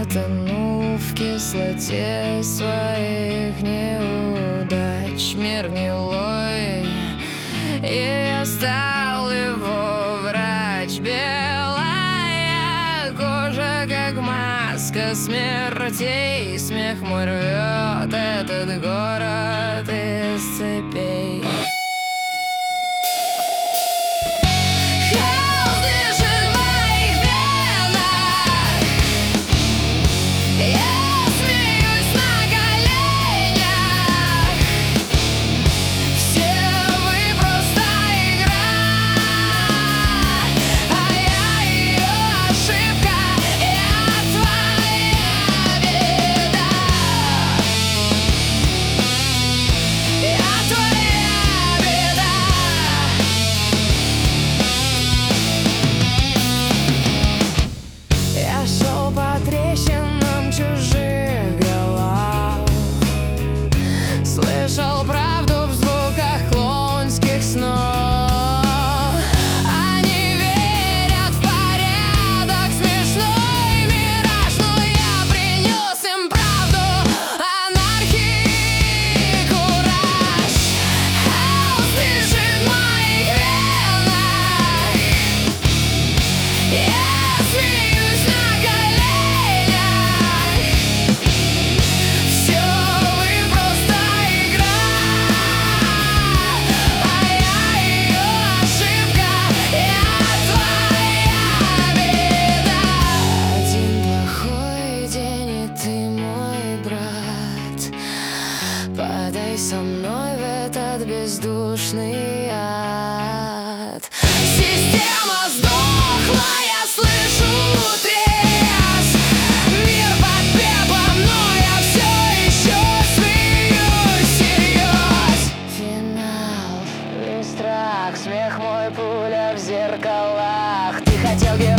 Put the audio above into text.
потонул в кислоте своих неудач. Мир гнилой, и я стал его врач. Белая кожа, как маска смерти, смех мой рвет этот город из цепей. По трещинам чужих голов, слышал правду в звуках клоунских снов. Они верят в порядок, смешной мираж, но я принес им правду, анархии, кураж. Хаос дышит в моих венах, я смеюсь на подай со мной в этот бездушный ад. Система сдохла, я слышу треск. Мир под пеплом, но я все еще смеюсь всерьез. Финал и страх, смех мой, пуля в зеркалах. Ты хотел